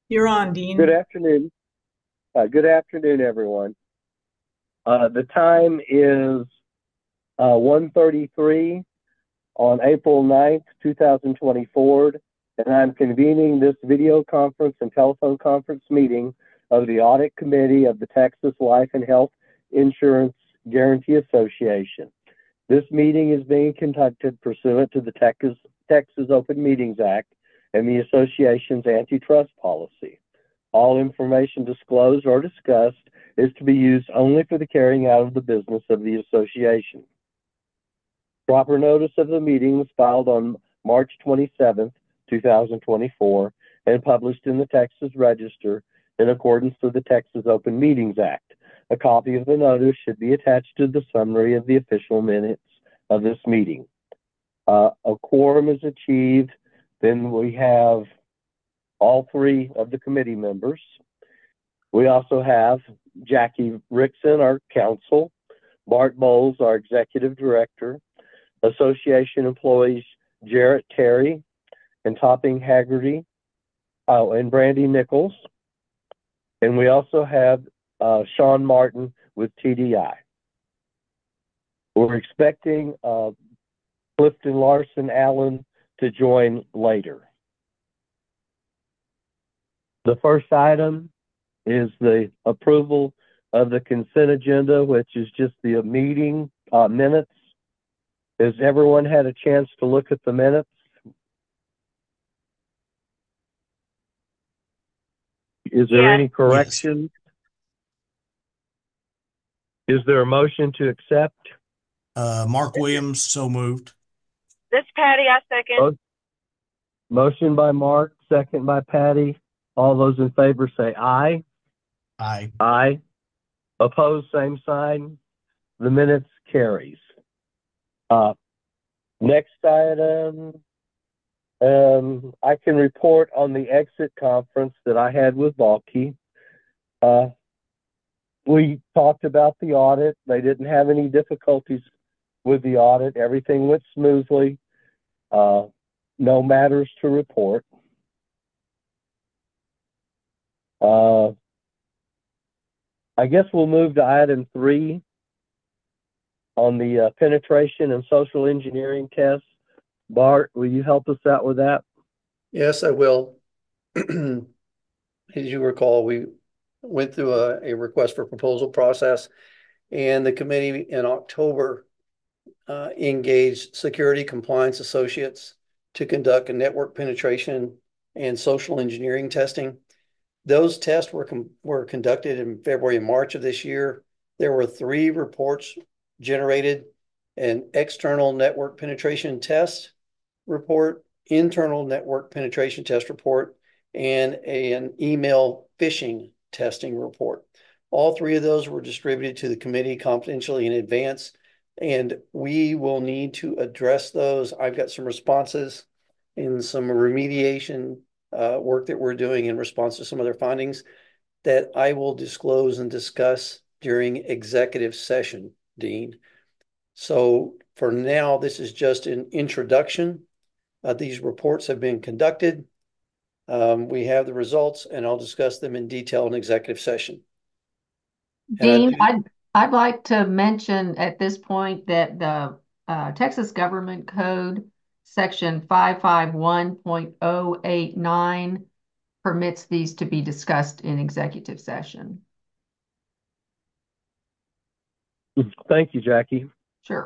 You're on, Good Dean. afternoon. Good afternoon, everyone. The time is 1:33 on April 9th, 2024, and I'm convening this video conference and telephone conference meeting of the Audit Committee of the Texas Life and Health Insurance Guarantee Association. This meeting is being conducted pursuant to the Texas Open Meetings Act and the association's antitrust policy. All information disclosed or discussed is to be used only for the carrying out of the business of the association. Proper notice of the meeting was filed on March 27th, 2024, and published in the Texas Register in accordance with the Texas Open Meetings Act. A copy of the notice should be attached to the summary of the official minutes of this meeting. A quorum is achieved. Then we have all three of the committee members. We also have Jackie Rickson, our counsel, Bart Bowles, our executive director, association employees Jarrett Terry and Topping Haggerty, and Brandy Nichols. And we also have Sean Martin with TDI. We're expecting Clifton Larson Allen to join later. The first item is the approval of the consent agenda, which is just the meeting minutes. Has everyone had a chance to look at the minutes? Is there Yes. any Yes. correction? Is there a motion to accept? Mark Williams, so moved. This Patty, I second. Motion by Mark, second by Patty. All those in favor say aye. Aye. Aye. Opposed, same sign. The minutes carries. Next item, I can report on the exit conference that I had with Balke. We talked about the audit. They didn't have any difficulties with the audit. Everything went smoothly. No matters to report. I guess we'll move to item 3 on the penetration and social engineering tests. Bart, will you help us out with that? Yes, I will. As you recall, we went through a request for proposal process, and the committee in October engaged security compliance associates to conduct a network penetration and social engineering testing. Those tests were conducted in February and March of this year. There were 3 reports generated: an external network penetration test report, internal network penetration test report, and an email phishing testing report. All 3 of those were distributed to the committee confidentially in advance, and we will need to address those. I've got some responses and some remediation work that we're doing in response to some other findings that I will disclose and discuss during executive session, Dean. So for now, this is just an introduction. These reports have been conducted. We have the results, and I'll discuss them in detail in executive session. Dean, I'd like to mention at this point that the Texas Government Code, Section 551.089, permits these to be discussed in executive session. Thank you, Jackie. Sure.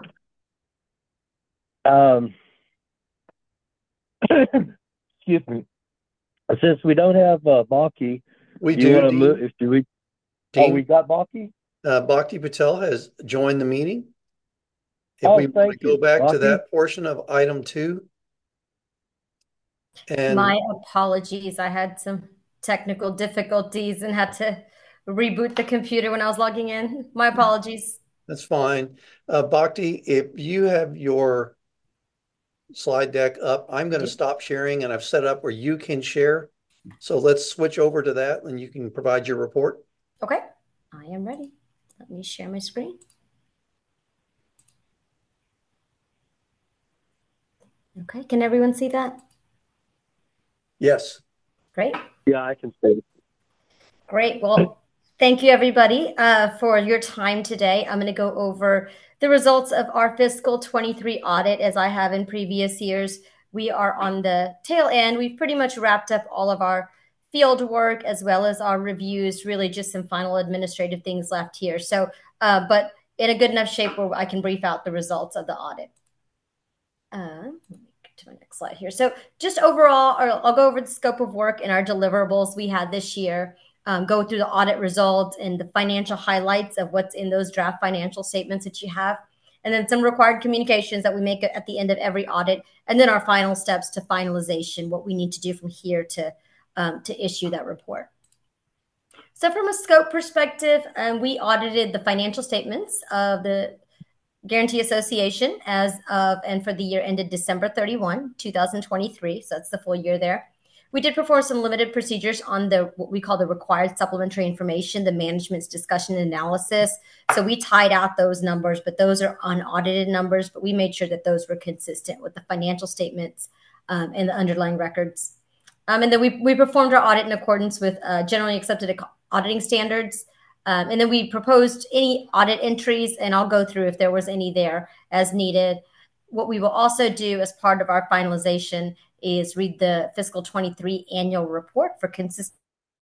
Excuse me. Since we don't have Balke, we do do. you want to Dean, move? Do we? Dean, Oh, we got Balke. Bhakti Patel has joined the meeting. If Oh, we want thank to go you, back to Balke. that portion of item 2. And My apologies. I had some technical difficulties and had to reboot the computer when I was logging in. My apologies. that's fine. Bhakti, if you have your slide deck up, I'm going to stop sharing, and I've set up where you can share. So let's switch over to that, and you can provide your report. Okay, I am ready. Let me share my screen. Okay, can everyone see that? Yes. Great. Yeah, I can see it. Great. Well, thank you, everybody, for your time today. I'm going to go over the results of our fiscal 23 audit. As I have in previous years, we are on the tail end. We've pretty much wrapped up all of our field work as well as our reviews, really just some final administrative things left here. So, but in a good enough shape where I can brief out the results of the audit. Let me get to my next slide here. So just overall, I'll go over the scope of work and our deliverables we had this year. Go through the audit results and the financial highlights of what's in those draft financial statements that you have, and then some required communications that we make at the end of every audit, and then our final steps to finalization, what we need to do from here to issue that report. So from a scope perspective, we audited the financial statements of the Guarantee Association as of and for the year ended December 31, 2023. So that's the full year there. We did perform some limited procedures on what we call the required supplementary information, the management's discussion and analysis. So we tied out those numbers, but those are unaudited numbers, but we made sure that those were consistent with the financial statements and the underlying records. And then we performed our audit in accordance with generally accepted auditing standards. And then we proposed any audit entries, and I'll go through if there was any there as needed. What we will also do as part of our finalization is read the fiscal 23 annual report for consistency.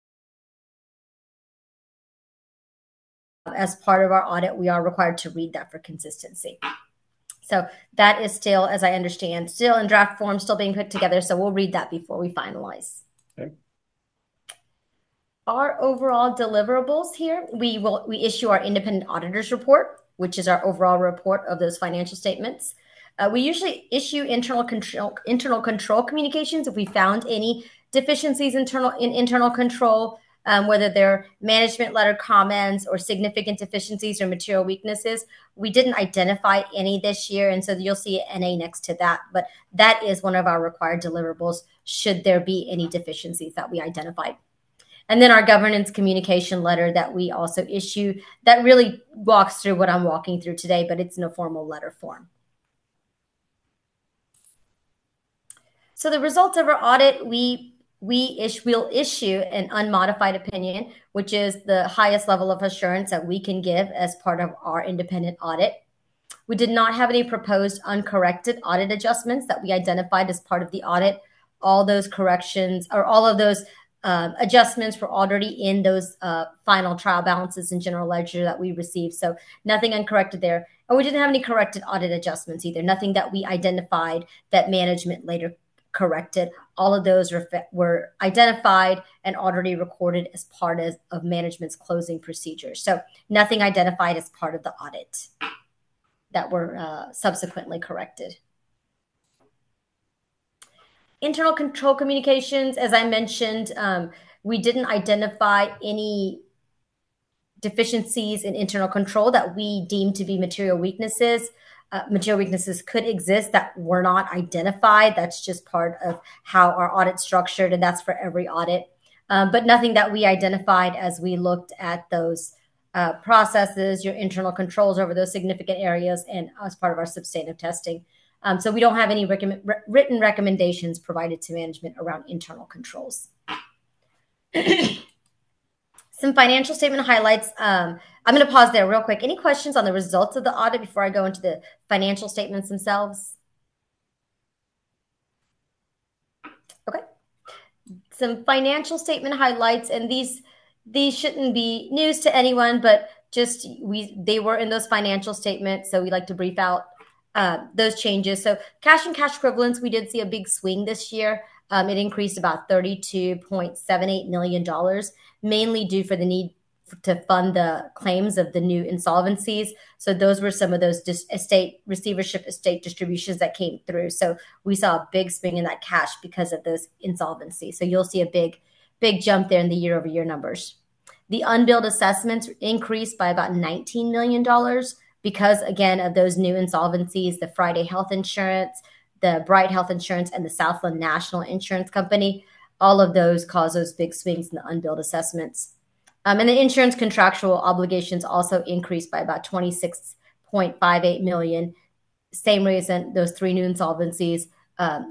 As part of our audit, we are required to read that for consistency. So that is still, as I understand, still in draft form, still being put together. So we'll read that before we finalize. Okay. Our overall deliverables here, we issue our independent auditors report, which is our overall report of those financial statements. We usually issue internal control communications if we found any deficiencies in internal control, whether they're management letter comments or significant deficiencies or material weaknesses. We didn't identify any this year, and so you'll see an NA next to that. But that is one of our required deliverables should there be any deficiencies that we identified. And then our governance communication letter that we also issue that really walks through what I'm walking through today, but it's in a formal letter form. So the results of our audit, we'll issue an unmodified opinion, which is the highest level of assurance that we can give as part of our independent audit. We did not have any proposed uncorrected audit adjustments that we identified as part of the audit. All those corrections or all of those adjustments were already in those final trial balances and general ledger that we received. So nothing uncorrected there. And we didn't have any corrected audit adjustments either. Nothing that we identified that management later corrected. All of those were identified and already recorded as part of management's closing procedures. So nothing identified as part of the audit that were subsequently corrected. Internal control communications, as I mentioned, we didn't identify any deficiencies in internal control that we deemed to be material weaknesses. Material weaknesses could exist that were not identified. That's just part of how our audit's structured, and that's for every audit. But nothing that we identified as we looked at those processes, your internal controls over those significant areas, and as part of our substantive testing. So we don't have any written recommendations provided to management around internal controls. Some financial statement highlights. I'm going to pause there real quick. Any questions on the results of the audit before I go into the financial statements themselves? Okay. Some financial statement highlights, and these shouldn't be news to anyone, but just they were in those financial statements, so we like to brief out those changes. So cash and cash equivalents, we did see a big swing this year. It increased about $32.78 million, mainly due for the need to fund the claims of the new insolvencies. So those were some of those receivership estate distributions that came through. So we saw a big swing in that cash because of those insolvencies. So you'll see a big jump there in the year-over-year numbers. The unbilled assessments increased by about $19 million because, again, of those new insolvencies, the Friday Health Insurance, the Bright Health Insurance, and the Southland National Insurance Company. All of those cause those big swings in the unbilled assessments. And the insurance contractual obligations also increased by about $26.58 million. Same reason, those three new insolvencies. The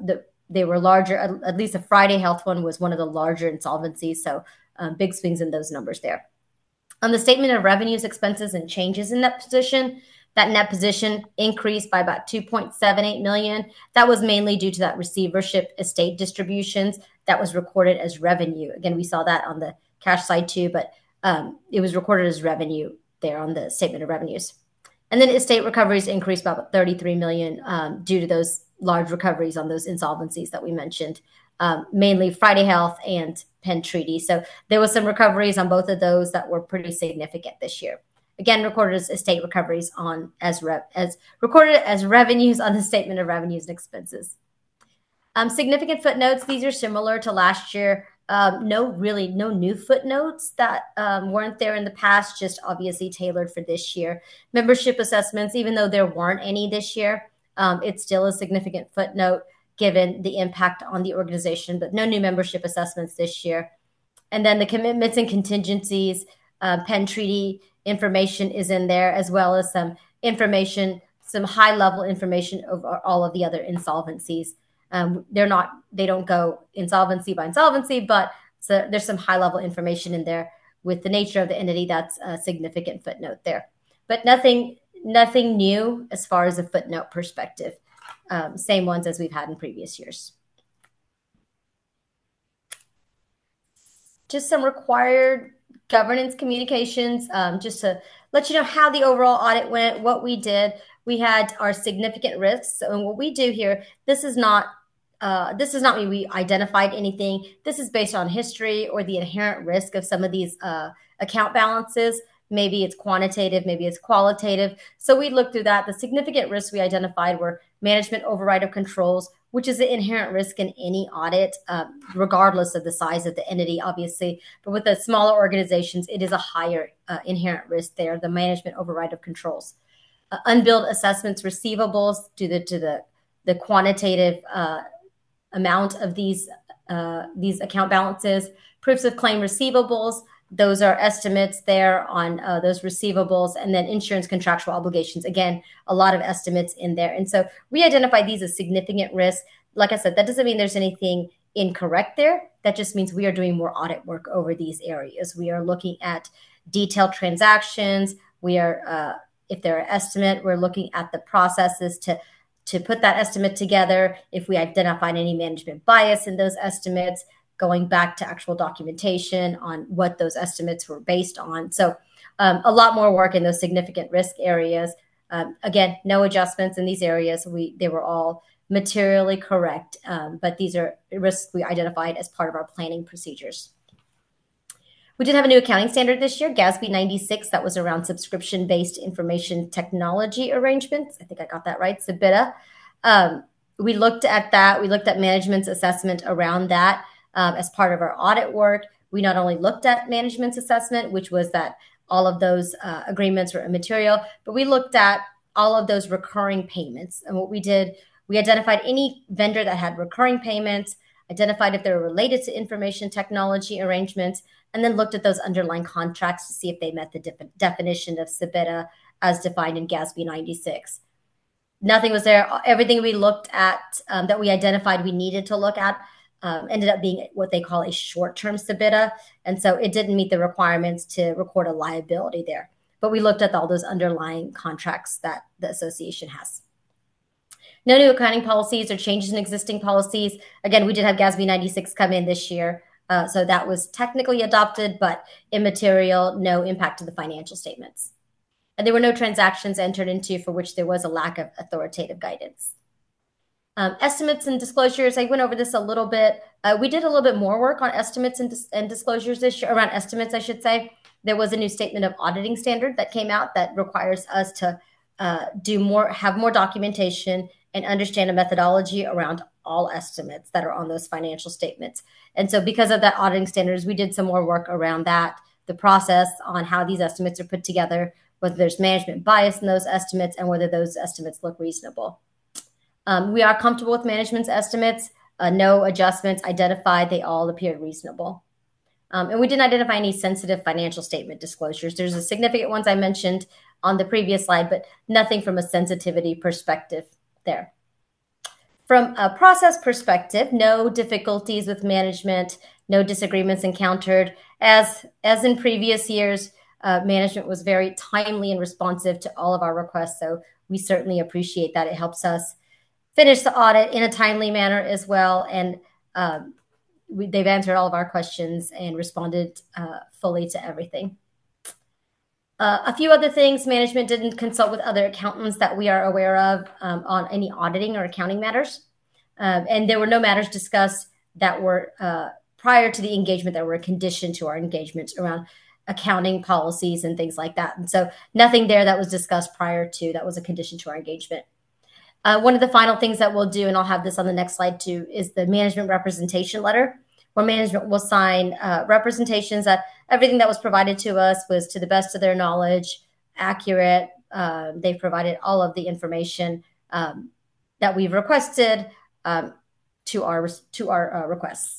they were larger. At least the Friday Health one was one of the larger insolvencies. So big swings in those numbers there. On the statement of revenues, expenses, and changes in net position, that net position increased by about $2.78 million. That was mainly due to that receivership estate distributions that was recorded as revenue. Again, we saw that on the cash side too, but it was recorded as revenue there on the statement of revenues. And then estate recoveries increased by about $33 million due to those large recoveries on those insolvencies that we mentioned, mainly Friday Health and Penn Treaty. So there was some recoveries on both of those that were pretty significant this year. Again, recorded as estate recoveries on as recorded as revenues on the statement of revenues and expenses. Significant footnotes. These are similar to last year. No new footnotes that weren't there in the past, just obviously tailored for this year. Membership assessments, even though there weren't any this year, it's still a significant footnote given the impact on the organization, but no new membership assessments this year. And then the commitments and contingencies, Penn Treaty information is in there, as well as some information, some high-level information over all of the other insolvencies. They don't go insolvency by insolvency, but there's some high-level information in there with the nature of the entity. That's a significant footnote there, but nothing new as far as a footnote perspective. Same ones as we've had in previous years. Just some required governance communications, just to let you know how the overall audit went, what we did. We had our significant risks. And what we do here, this is not mean we identified anything. This is based on history or the inherent risk of some of these account balances. Maybe it's quantitative, maybe it's qualitative. So we looked through that. The significant risks we identified were management override of controls, which is an inherent risk in any audit, regardless of the size of the entity, obviously. But with the smaller organizations, it is a higher inherent risk there, the management override of controls. Unbilled assessments receivables due to the quantitative amount of these account balances. Proofs of claim receivables, those are estimates there on those receivables, and then insurance contractual obligations. Again, a lot of estimates in there. And so we identify these as significant risks. Like I said, that doesn't mean there's anything incorrect there. That just means we are doing more audit work over these areas. We are looking at detailed transactions. We are, if they're an estimate, we're looking at the processes to put that estimate together. If we identified any management bias in those estimates, going back to actual documentation on what those estimates were based on. So a lot more work in those significant risk areas. Again, no adjustments in these areas. They were all materially correct, but these are risks we identified as part of our planning procedures. We did have a new accounting standard this year, GASB 96, that was around subscription-based information technology arrangements. I think I got that right, SBITA. We looked at that. We looked at management's assessment around that. As part of our audit work, we not only looked at management's assessment, which was that all of those agreements were immaterial, but we looked at all of those recurring payments. And what we did, we identified any vendor that had recurring payments, identified if they were related to information technology arrangements, and then looked at those underlying contracts to see if they met the definition of SBITA as defined in GASB 96. Nothing was there. Everything we looked at that we identified we needed to look at ended up being what they call a short-term SBITA. And so it didn't meet the requirements to record a liability there. But we looked at all those underlying contracts that the association has. No new accounting policies or changes in existing policies. Again, we did have GASB 96 come in this year. So that was technically adopted, but immaterial, no impact to the financial statements. And there were no transactions entered into for which there was a lack of authoritative guidance. Estimates and disclosures, I went over this a little bit. We did a little bit more work on estimates and disclosures this year, around estimates, I should say. There was a new statement of auditing standard that came out that requires us to have more documentation and understand a methodology around all estimates that are on those financial statements. And so because of that auditing standards, we did some more work around that, the process on how these estimates are put together, whether there's management bias in those estimates, and whether those estimates look reasonable. We are comfortable with management's estimates. No adjustments identified. They all appeared reasonable. And we didn't identify any sensitive financial statement disclosures. There's the significant ones I mentioned on the previous slide, but nothing from a sensitivity perspective there. From a process perspective, no difficulties with management, no disagreements encountered. As in previous years, management was very timely and responsive to all of our requests, so we certainly appreciate that. It helps us finish the audit in a timely manner as well, and they've answered all of our questions and responded fully to everything. A few other things: management didn't consult with other accountants that we are aware of on any auditing or accounting matters. And there were no matters discussed that were prior to the engagement that were a condition to our engagement around accounting policies and things like that. And so nothing there that was discussed prior to that was a condition to our engagement. One of the final things that we'll do, and I'll have this on the next slide too, is the management representation letter, where management will sign representations that everything that was provided to us was to the best of their knowledge, accurate. They've provided all of the information that we've requested to our requests.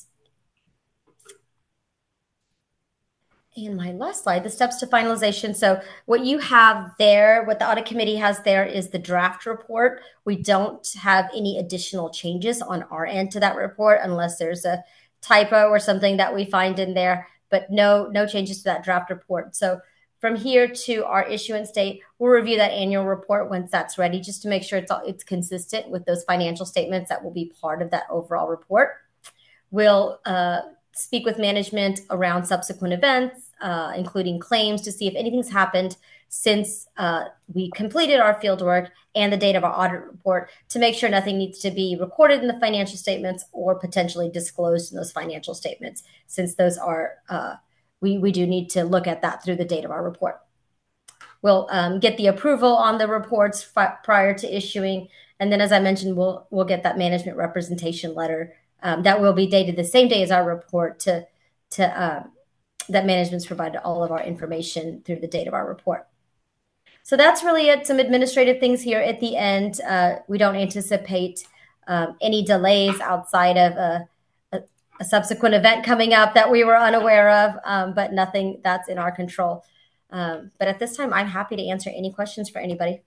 And my last slide, the steps to finalization. So what you have there, what the audit committee has there is the draft report. We don't have any additional changes on our end to that report unless there's a typo or something that we find in there, but no changes to that draft report. So from here to our issuance date, we'll review that annual report once that's ready, just to make sure it's consistent with those financial statements that will be part of that overall report. We'll speak with management around subsequent events, including claims, to see if anything's happened since we completed our field work and the date of our audit report, to make sure nothing needs to be recorded in the financial statements or potentially disclosed in those financial statements, since those are we do need to look at that through the date of our report. We'll get the approval on the reports prior to issuing, and then, as I mentioned, we'll get that management representation letter that will be dated the same day as our report to that management's provided all of our information through the date of our report. So that's really it. Some administrative things here at the end. We don't anticipate any delays outside of a subsequent event coming up that we were unaware of, but nothing that's in our control. But at this time, I'm happy to answer any questions for anybody.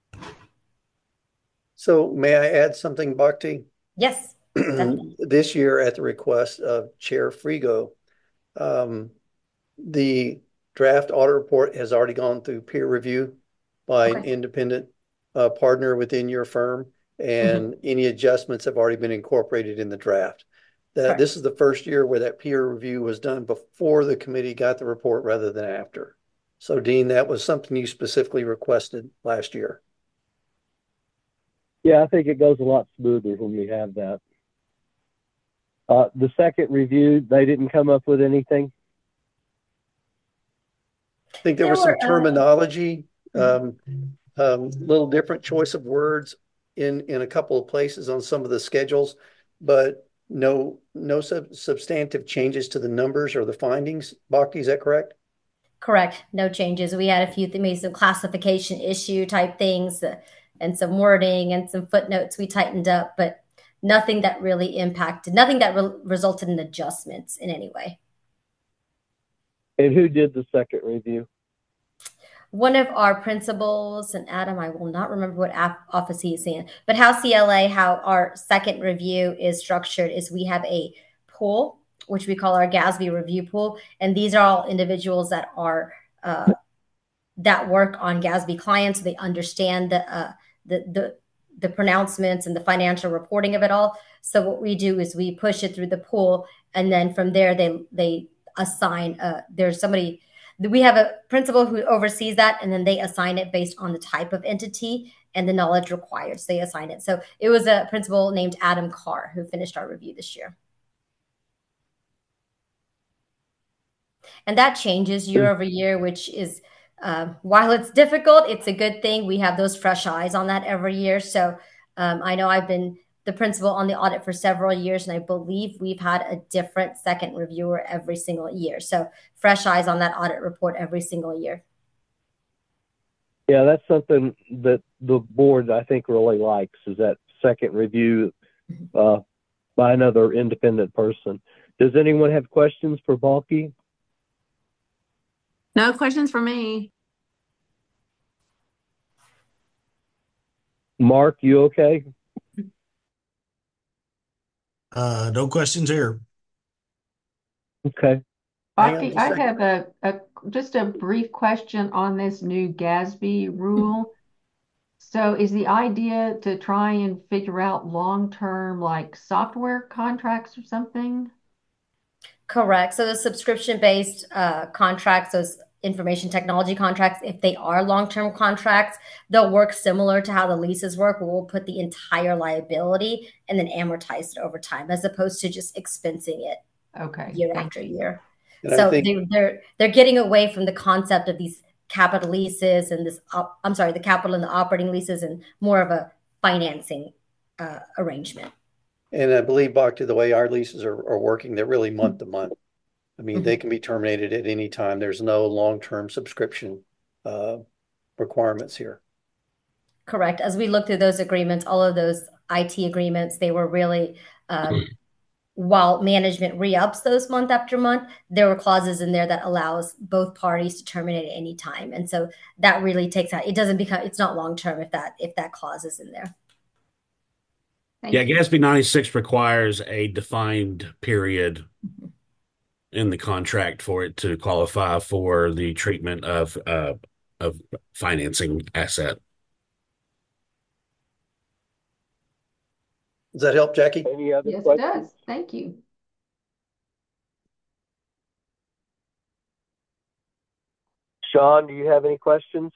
So may I add something, Bhakti? Yes. This year, at the request of Chair Frigo, the draft audit report has already gone through peer review by an independent partner within your firm, and any adjustments have already been incorporated in the draft. This is the first year where that peer review was done before the committee got the report rather than after. So, Dean, that was something you specifically requested last year. Yeah, I think it goes a lot smoother when we have that. The second review, they didn't come up with anything? I think there was some terminology, little different choice of words in a couple of places on some of the schedules, but no substantive changes to the numbers or the findings. Bhakti, is that correct? Correct. No changes. We had a few, maybe some classification issue type things and some wording and some footnotes we tightened up, but nothing that really impacted, nothing that resulted in adjustments in any way. And who did the second review? One of our principals, and Adam, I will not remember what office he's in, but how CLA, how our second review is structured is we have a pool, which we call our GASB review pool. And these are all individuals that are that work on GASB clients. They understand the pronouncements and the financial reporting of it all. So what we do is we push it through the pool, and then from there they assign. There's somebody. We have a principal who oversees that, and then they assign it based on the type of entity and the knowledge required. So they assign it. So it was a principal named Adam Carr who finished our review this year. And that changes year over year, which is, while it's difficult, it's a good thing. We have those fresh eyes on that every year. So I know I've been the principal on the audit for several years, and I believe we've had a different second reviewer every single year. So fresh eyes on that audit report every single year. Yeah, that's something that the board, I think, really likes, is that second review by another independent person. Does anyone have questions for Bhakti? No questions for me. Mark, you okay? No questions here. Okay. Hang on Bhakti, just a I second. have just a brief question on this new GASB rule. So is the idea to try and figure out long-term like software contracts or something? Correct. So the subscription-based contracts, those information technology contracts, if they are long-term contracts, they'll work similar to how the leases work, where we'll put the entire liability and then amortize it over time, as opposed to just expensing it Okay, year thank after you. year. And I So think, they're getting away from the concept of these capital leases and I'm sorry, the capital and the operating leases, and more of a financing arrangement. and I believe, Bhakti, the way our leases are working, they're really month to month. I mean, they can be terminated at any time. There's no long-term subscription requirements here. Correct. As we look through those agreements, all of those IT agreements, they were really, while management re-ups those month after month, there were clauses in there that allows both parties to terminate at any time. And so that really takes out, it's not long-term if that clause is in there. Thank Yeah, you. GASB 96 requires a defined period in the contract for it to qualify for the treatment of financing asset. Does that help, Jackie? Any other Yes, it questions? does. Thank you. Sean, do you have any questions?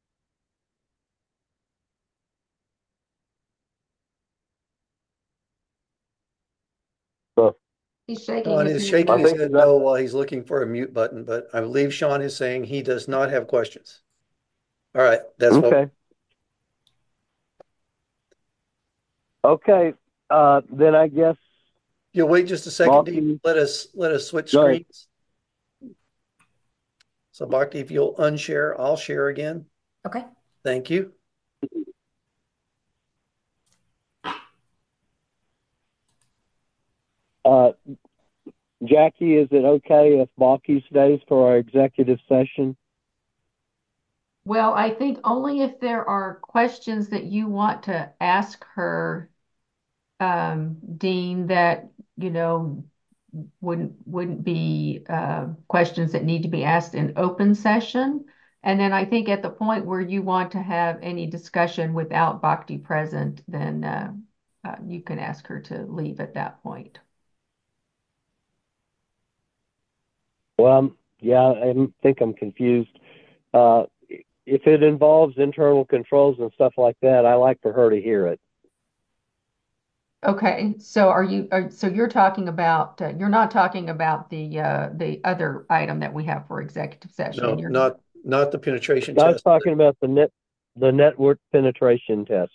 He's shaking Sean his is head. shaking I his think head that- no while he's looking for a mute button, but I believe Sean is saying he does not have questions. All right, that's what. Okay. Okay. Then I guess You'll wait just a second. Bhakti. Let us switch Go ahead. screens. So Bhakti, if you'll unshare, I'll share again. Okay. Thank you. Jackie, is it okay if Bhakti stays for our executive session? Well, I think only if there are questions that you want to ask her, Dean, that, wouldn't be questions that need to be asked in open session. And then I think at the point where you want to have any discussion without Bhakti present, then you can ask her to leave at that point. Well, yeah, I think I'm confused. If it involves internal controls and stuff like that, I like for her to hear it. Okay, so so you're talking about you're not talking about the other item that we have for executive session. No, not the penetration I was test. talking about the network penetration tests.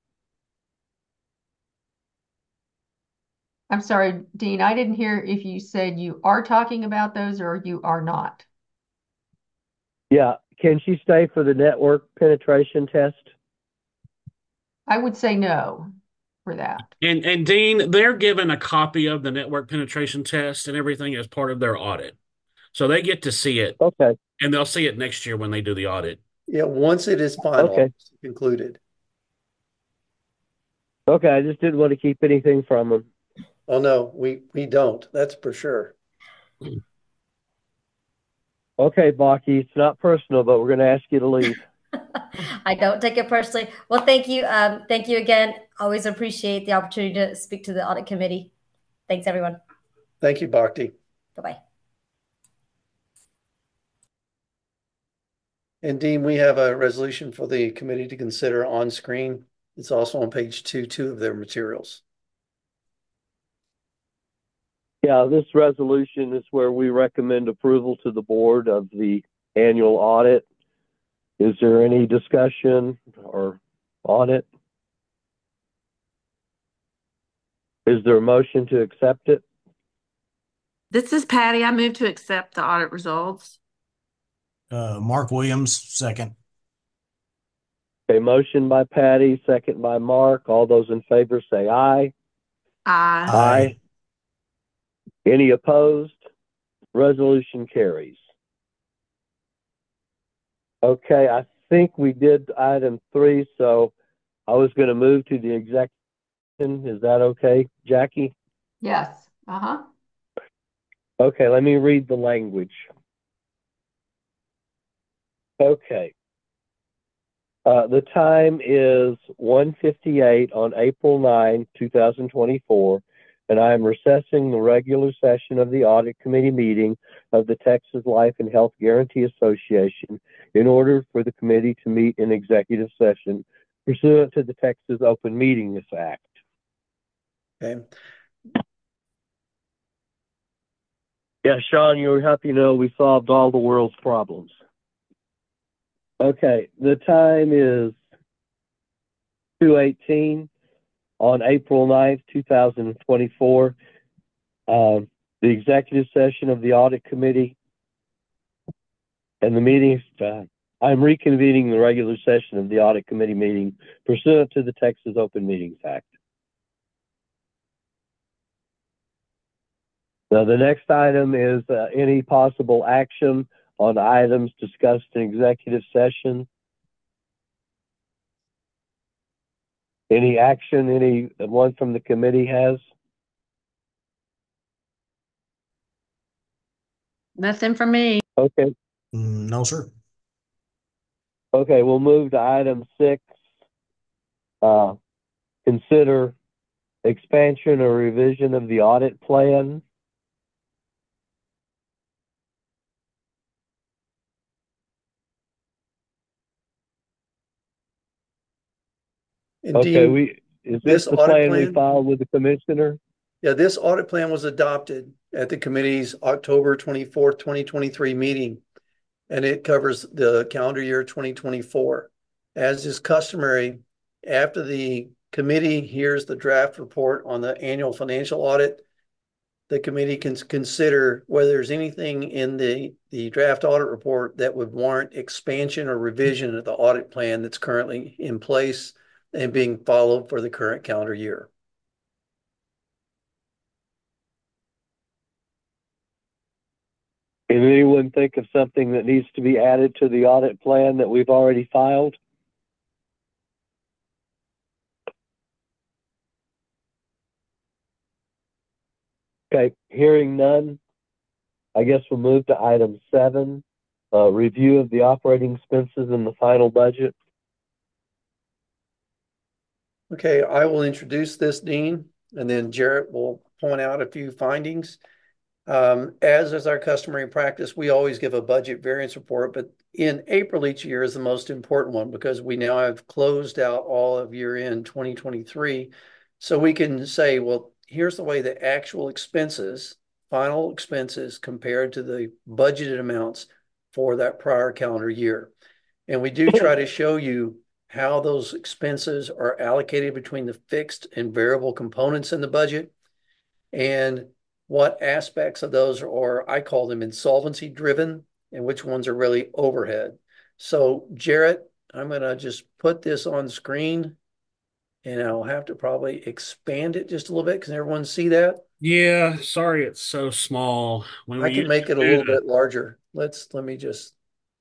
I'm sorry, Dean, I didn't hear if you said you are talking about those or you are not. Yeah, can she stay for the network penetration test? I would say no for that. And Dean, they're given a copy of the network penetration test and everything as part of their audit. So they get to see it. Okay. And they'll see it next year when they do the audit. Yeah, once it is final, Okay. concluded. Okay, I just didn't want to keep anything from them. Oh no, we don't. That's for sure. Okay, Bhakti, it's not personal, but we're going to ask you to leave. I don't take it personally. Well, thank you. Thank you again. Always appreciate the opportunity to speak to the audit committee. Thanks, everyone. Thank you, Bhakti. Bye-bye. And Dean, we have a resolution for the committee to consider on screen. It's also on page 2 of their materials. Yeah, this resolution is where we recommend approval to the board of the annual audit. Is there any discussion or on it? Is there a motion to accept it? This is Patty. I move to accept the audit results. Mark Williams, second. Okay, motion by Patty, second by Mark. All those in favor say aye. Aye. Aye. Any opposed? Resolution carries. Okay, I think we did item 3, so I was going to move to the executive. Is that okay, Jackie? Yes. Uh-huh. Okay, let me read the language. Okay. The time is 1:58 on April 9, 2024, and I am recessing the regular session of the Audit Committee meeting of the Texas Life and Health Guarantee Association in order for the committee to meet in executive session pursuant to the Texas Open Meetings Act. Okay. Yeah, Sean, you're happy to know we solved all the world's problems. Okay, the time is 2:18 on April 9th, 2024. The executive session of the Audit Committee and the meetings, I'm reconvening the regular session of the Audit Committee meeting pursuant to the Texas Open Meetings Act. Now, the next item is any possible action on items discussed in executive session. Any action anyone from the committee has? Nothing for me. Okay. No, sir. Okay, we'll move to item 6. Consider expansion or revision of the audit plan. And Okay, Dean, is this this the audit plan we plan, filed with the commissioner? yeah, this audit plan was adopted at the committee's October 24th, 2023 meeting, and it covers the calendar year 2024. As is customary, after the committee hears the draft report on the annual financial audit, the committee can consider whether there's anything in the draft audit report that would warrant expansion or revision of the audit plan that's currently in place and being followed for the current calendar year. Can anyone think of something that needs to be added to the audit plan that we've already filed? Okay, hearing none, I guess we'll move to item 7, review of the operating expenses in the final budget. Okay, I will introduce this, Dean, and then Jarrett will point out a few findings. As is our customary practice, we always give a budget variance report, but in April each year is the most important one because we now have closed out all of year end 2023. So we can say, well, here's the way the actual expenses, final expenses compared to the budgeted amounts for that prior calendar year. And we do try to show you how those expenses are allocated between the fixed and variable components in the budget and what aspects of those are, I call them insolvency driven, and which ones are really overhead. So Jarrett, I'm going to just put this on screen and I'll have to probably expand it just a little bit. Can everyone see that? Yeah, sorry it's so small. When I we can used make to it a do little bit larger. Let me just,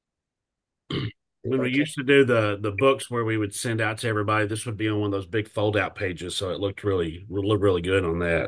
if when I we can. used to do the books where we would send out to everybody, this would be on one of those big fold out pages, so it looked really good on that.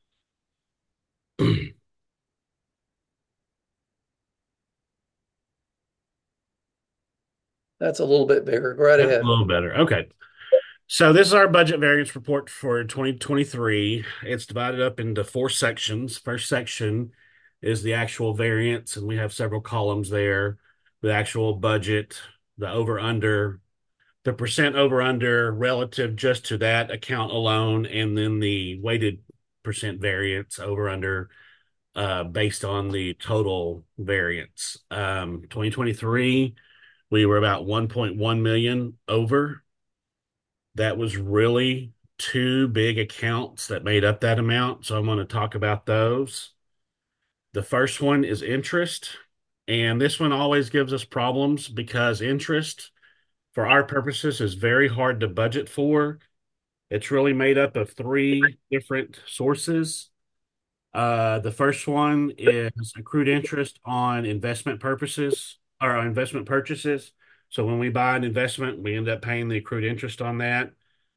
That's a little bit bigger. Go right That's a ahead. little better. Okay. So this is our budget variance report for 2023. It's divided up into 4 sections. First section is the actual variance, and we have several columns there. The actual budget, the over under, the percent over under relative just to that account alone, and then the weighted percent variance over under based on the total variance. 2023, we were about 1.1 million over. That was really 2 big accounts that made up that amount. So I'm going to talk about those. The first one is interest. And this one always gives us problems because interest, for our purposes, is very hard to budget for. It's really made up of 3 different sources. The first one is accrued interest on investment purposes or on investment purchases. So when we buy an investment, we end up paying the accrued interest on that.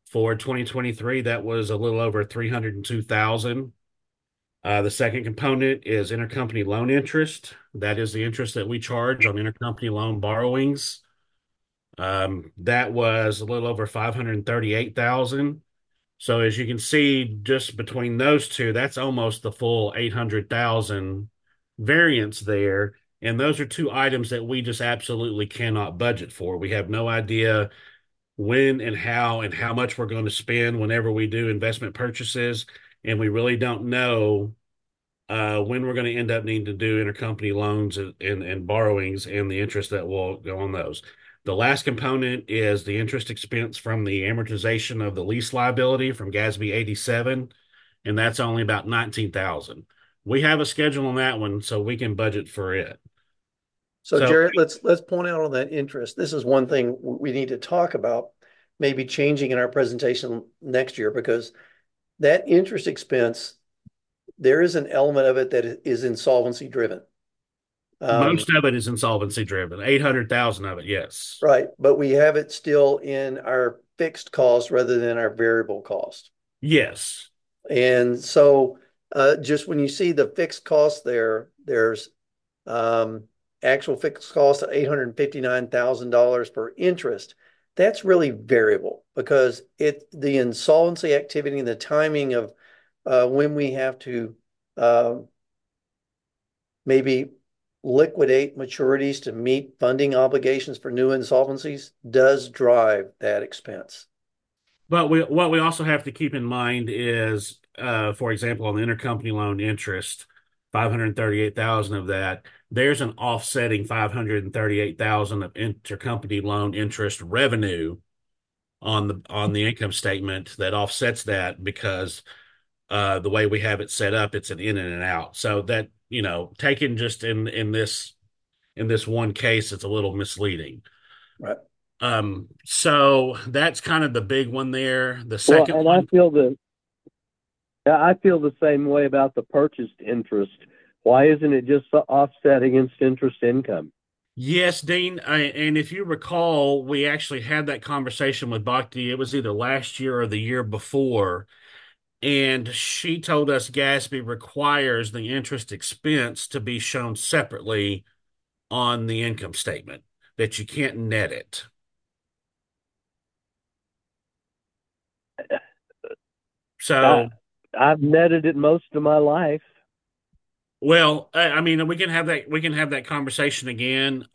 For 2023, that was a little over 302,000. The second component is intercompany loan interest. That is the interest that we charge on intercompany loan borrowings. That was a little over 538,000. So as you can see, just between those two, that's almost the full 800,000 variance there. And those are two items that we just absolutely cannot budget for. We have no idea when and how much we're going to spend whenever we do investment purchases. And we really don't know when we're going to end up needing to do intercompany loans and borrowings and the interest that will go on those. The last component is the interest expense from the amortization of the lease liability from GASB 87, and that's only about 19,000. We have a schedule on that one, so we can budget for it. So So Jarrett, let's point out on that interest. This is one thing we need to talk about, maybe changing in our presentation next year, because that interest expense, there is an element of it that is insolvency driven. most of it is insolvency driven. 800,000 of it, yes. Right, but we have it still in our fixed cost rather than our variable cost. Yes. And so just when you see the fixed cost there, there's actual fixed cost of $859,000 for interest. That's really variable because the insolvency activity and the timing of when we have to maybe liquidate maturities to meet funding obligations for new insolvencies does drive that expense. But what we also have to keep in mind is, for example, on the intercompany loan interest, 538,000 of that, there's an offsetting 538,000 of intercompany loan interest revenue on the income statement that offsets that because the way we have it set up, it's an in and an out. So that, taken just in this one case, it's a little misleading. Right. So that's kind of the big one there. The Well, second and one, I feel the same way about the purchased interest. Why isn't it just offset against interest income? yes, Dean. And if you recall, we actually had that conversation with Bhakti. It was either last year or the year before. And she told us GASB requires the interest expense to be shown separately on the income statement, that you can't net it. So, I've netted it most of my life. well, I mean, we can have that conversation again.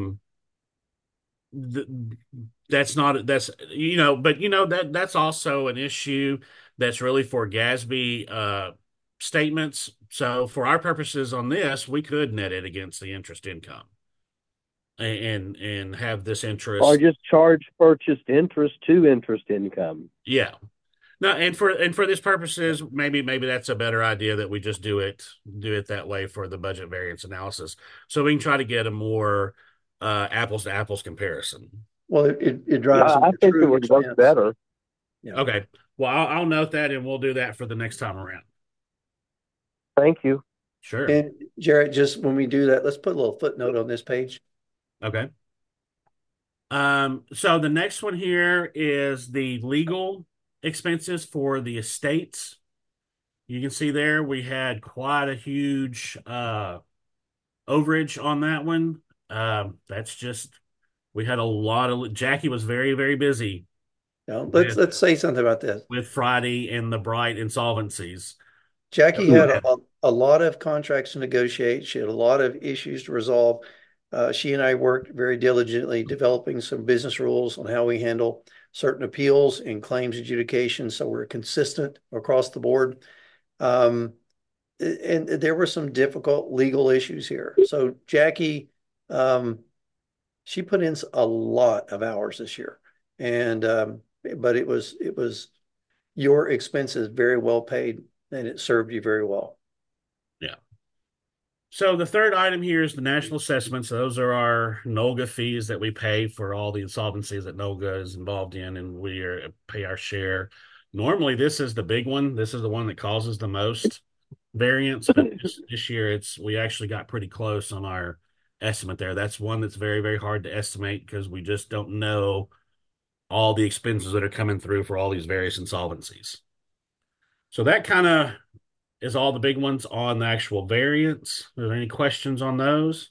Th that's not that's but that's also an issue that's really for GASB statements. So for our purposes on this, we could net it against the interest income and have this Or interest. just charge purchased interest to interest income. Yeah. No, and for this purposes, maybe that's a better idea that we just do it that way for the budget variance analysis, so we can try to get a more apples to apples comparison. Well, it drives I think it would work better. Yeah. Okay. Well, I'll note that, and we'll do that for the next time around. Thank you. Sure. And Jarrett, just when we do that, let's put a little footnote on this page. Okay. So the next one here is the legal expenses for the estates. You can see there we had quite a huge overage on that one. That's just we had a lot of Jackie was very, very busy Let's say something about this. with Friday and the Bright insolvencies. Jackie had a lot of contracts to negotiate. She had a lot of issues to resolve. She and I worked very diligently developing some business rules on how we handle certain appeals and claims adjudication, so we're consistent across the board. And there were some difficult legal issues here. So Jackie, she put in a lot of hours this year, and but it was your expenses very well paid, and it served you very well. Yeah. So the third item here is the national assessments. Those are our NOLGA fees that we pay for all the insolvencies that NOLGA is involved in, and we pay our share. Normally, this is the big one. This is the one that causes the most variance, but this year we actually got pretty close on our estimate there. That's one that's very, very hard to estimate because we just don't know all the expenses that are coming through for all these various insolvencies. So that kind of is all the big ones on the actual variance. Are there any questions on those?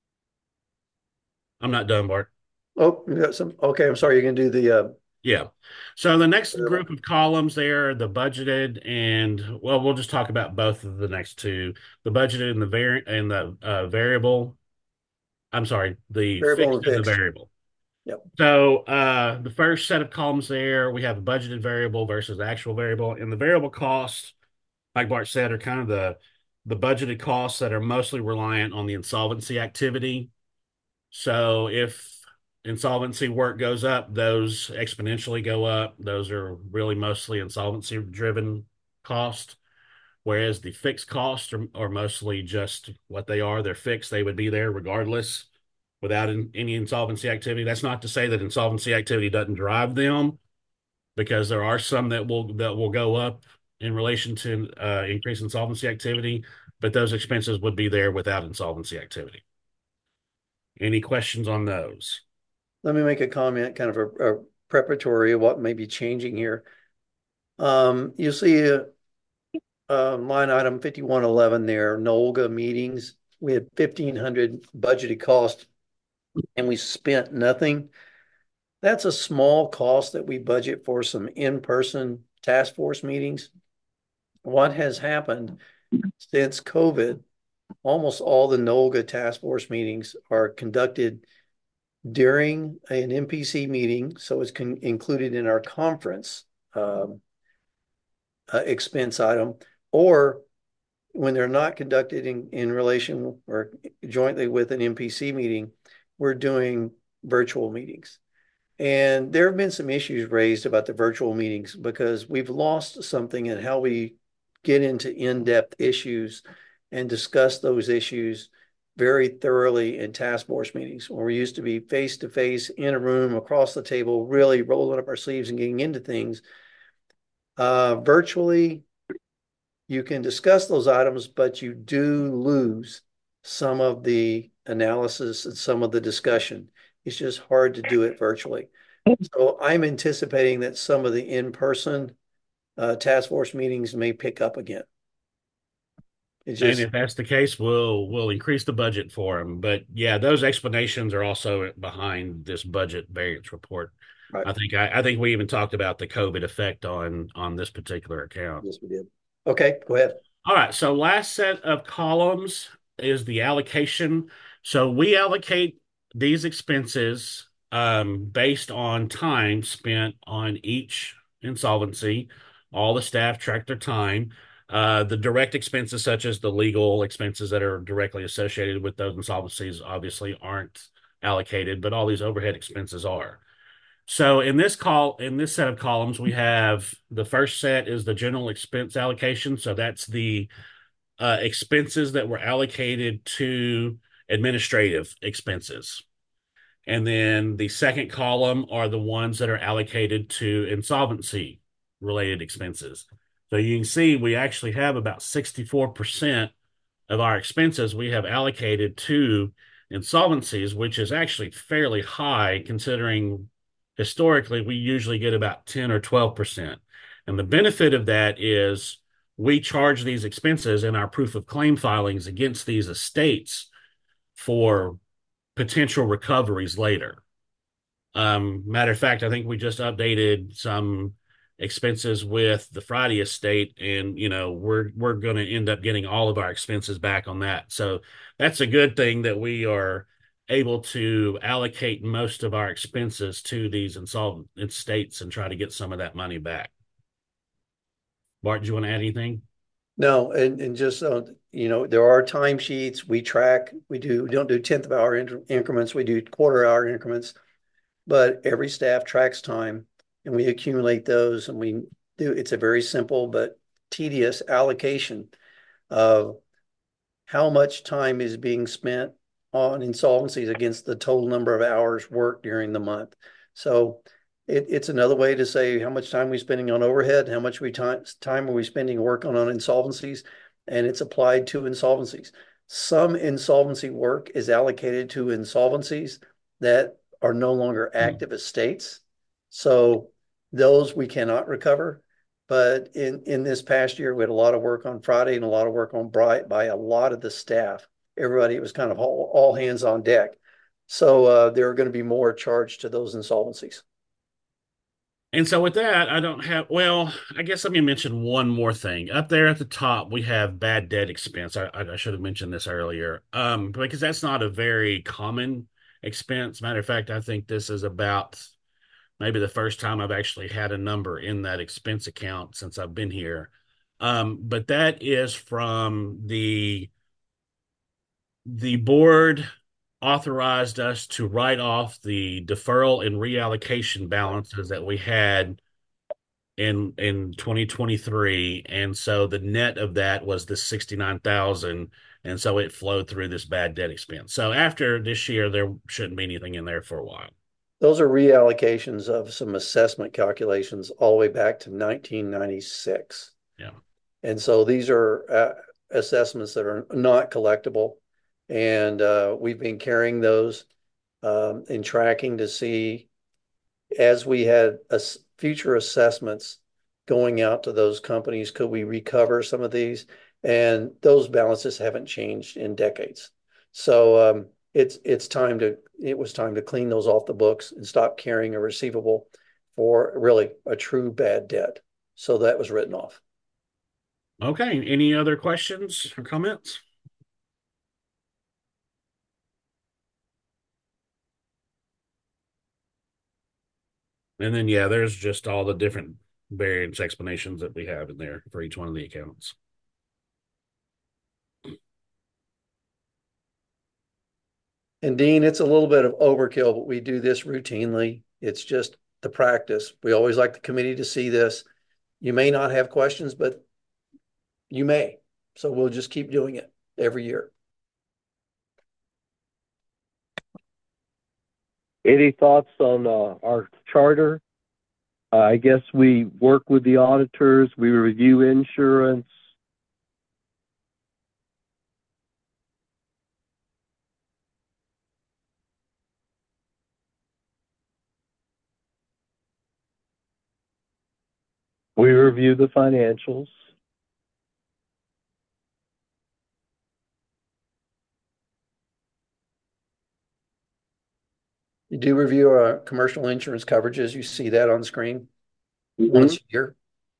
I'm not done, Bart. Oh, you got some. Okay, I'm sorry. You're going to do the Yeah. So the next group of columns there, the budgeted and well, we'll just talk about both of the next two, the budgeted and the variable. I'm sorry, the variable fixed and and the fixed. variable. Yep. So the first set of columns there, we have a budgeted variable versus actual variable. And the variable costs, like Bart said, are kind of the budgeted costs that are mostly reliant on the insolvency activity. So if insolvency work goes up, those exponentially go up. Those are really mostly insolvency driven costs. Whereas the fixed costs are mostly just what they are. They're fixed. They would be there regardless without any insolvency activity. That's not to say that insolvency activity doesn't drive them, because there are some that will go up in relation to increased insolvency activity, but those expenses would be there without insolvency activity. Any questions on those? Let me make a comment, kind of a preparatory of what may be changing here. You see line item 5111 there, NOLGA meetings. We had 1,500 budgeted cost and we spent nothing. That's a small cost that we budget for some in-person task force meetings. What has happened since COVID, almost all the NOLGA task force meetings are conducted during an MPC meeting, so it's included in our conference expense item, or when they're not conducted in relation or jointly with an MPC meeting, we're doing virtual meetings. And there have been some issues raised about the virtual meetings because we've lost something in how we get into in-depth issues and discuss those issues very thoroughly in task force meetings, where we used to be face to face in a room across the table, really rolling up our sleeves and getting into things. Virtually, you can discuss those items, but you do lose some of the analysis and some of the discussion. It's just hard to do it virtually. So I'm anticipating that some of the in-person task force meetings may pick up again. And if that's the case, we'll increase the budget for them. But yeah, those explanations are also behind this budget variance report. Right. I think we even talked about the COVID effect on this particular account. Yes, we did. Okay, go ahead. All right. So last set of columns is the allocation. So we allocate these expenses based on time spent on each insolvency. All the staff track their time. The direct expenses, such as the legal expenses that are directly associated with those insolvencies, obviously aren't allocated, but all these overhead expenses are. So in this set of columns, we have the first set is the general expense allocation. So that's the expenses that were allocated to administrative expenses. And then the second column are the ones that are allocated to insolvency related expenses. So you can see we actually have about 64% of our expenses we have allocated to insolvencies, which is actually fairly high considering historically we usually get about 10 or 12%. And the benefit of that is we charge these expenses in our proof of claim filings against these estates for potential recoveries later. Matter of fact, I think we just updated some expenses with the Friday estate, and we're going to end up getting all of our expenses back on that. So that's a good thing that we are able to allocate most of our expenses to these insolvent estates and try to get some of that money back. Bart, do you want to add anything? No, and just there are timesheets we track. We don't do 10th of hour increments. We do quarter hour increments, but every staff tracks time and we accumulate those, and it's a very simple but tedious allocation of how much time is being spent on insolvencies against the total number of hours worked during the month. So it's another way to say how much time we're spending on overhead, how much time are we spending working on insolvencies, and it's applied to insolvencies. Some insolvency work is allocated to insolvencies that are no longer active estates. So those we cannot recover. But in this past year, we had a lot of work on Friday and a lot of work on Bright by a lot of the staff. Everybody, it was kind of all hands on deck. So there are going to be more charged to those insolvencies. And so with that, I don't have, well, I guess let me mention one more thing. Up there at the top, we have bad debt expense. I should have mentioned this earlier. Because that's not a very common expense. Matter of fact, I think this is about maybe the first time I've actually had a number in that expense account since I've been here. But that is from the board authorized us to write off the deferral and reallocation balances that we had in 2023, and so the net of that was the 69,000, and so it flowed through this bad debt expense. So after this year, there shouldn't be anything in there for a while. Those are reallocations of some assessment calculations all the way back to 1996. Yeah. And so these are assessments that are not collectible. And we've been carrying those and tracking to see as we had future assessments going out to those companies, could we recover some of these? And those balances haven't changed in decades. So it was time to clean those off the books and stop carrying a receivable for really a true bad debt. So that was written off. Okay. Any other questions or comments? And then, yeah, there's just all the different variance explanations that we have in there for each one of the accounts. And Dean, it's a little bit of overkill, but we do this routinely. It's just the practice. We always like the committee to see this. You may not have questions, but you may. So we'll just keep doing it every year. Any thoughts on our charter? I guess we work with the auditors, we review insurance. We review the financials. You do review our commercial insurance coverages. You see that on screen Mm-hmm. once a year.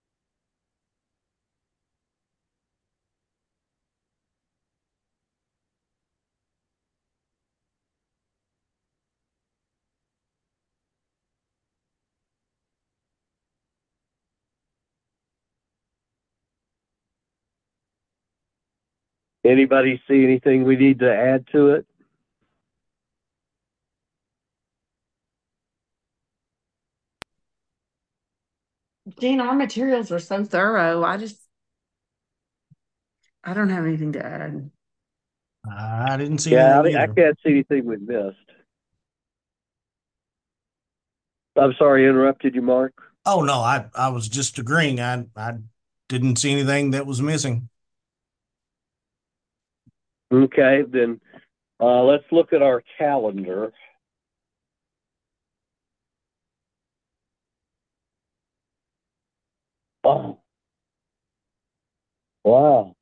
Anybody see anything we need to add to it? Gene, our materials are so thorough. I don't have anything to add. I didn't see Yeah, anything I either. can't see anything we missed. I'm sorry, I interrupted you, Mark. Oh no, I was just agreeing. I didn't see anything that was missing. Okay, then let's look at our calendar. Oh, wow.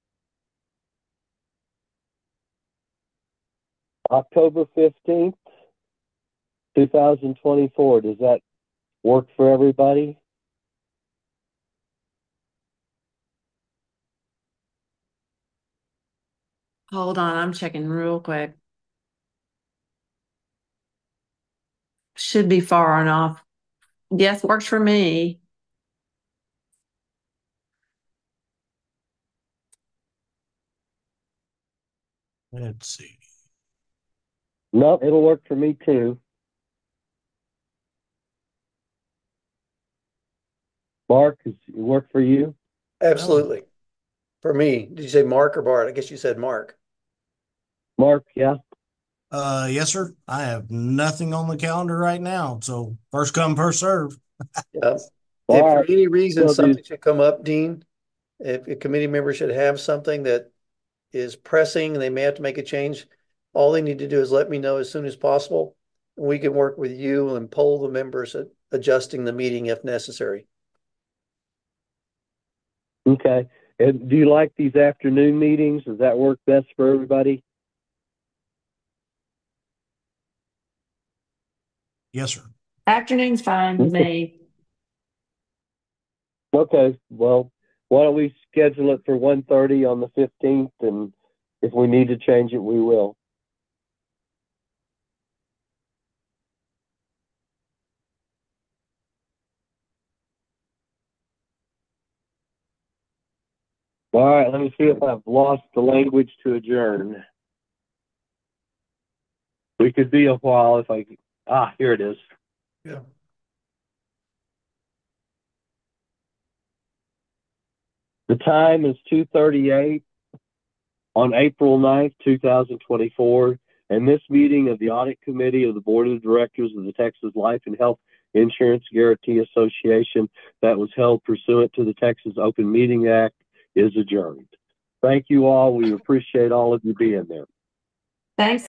October 15th, 2024. Does that work for everybody? Hold on, I'm checking real quick. Should be far enough. Yes, works for me. Let's see. No, it'll work for me too. Mark, does it work for you? Absolutely. For me, did you say Mark or Bart? I guess you said Mark. Mark, yeah. Yes, sir. I have nothing on the calendar right now. So first come, first serve. Yeah. All If for right. any reason So something should come up, Dean, if a committee member should have something that is pressing and they may have to make a change, all they need to do is let me know as soon as possible. And we can work with you and poll the members adjusting the meeting if necessary. Okay. And do you like these afternoon meetings? Does that work best for everybody? Yes, sir. Afternoon's fine with me. Okay. Well, why don't we schedule it for 1:30 on the 15th, and if we need to change it, we will. All right, let me see if I've lost the language to adjourn. We could be a while if I... here it is. Yeah. The time is 2:38 on April 9th, 2024, and this meeting of the Audit Committee of the Board of Directors of the Texas Life and Health Insurance Guarantee Association that was held pursuant to the Texas Open Meeting Act is adjourned. Thank you all. We appreciate all of you being there. Thanks.